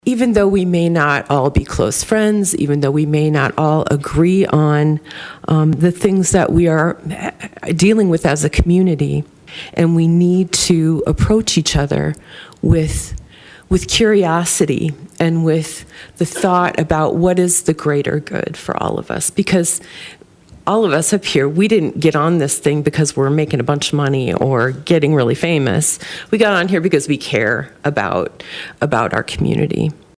Even though we may not all be close friends, even though we may not all agree on the things that we are dealing with as a community, and we need to approach each other with curiosity and with the thought about what is the greater good for all of us. Because all of us up here, we didn't get on this thing because we're making a bunch of money or getting really famous. We got on here because we care about our community.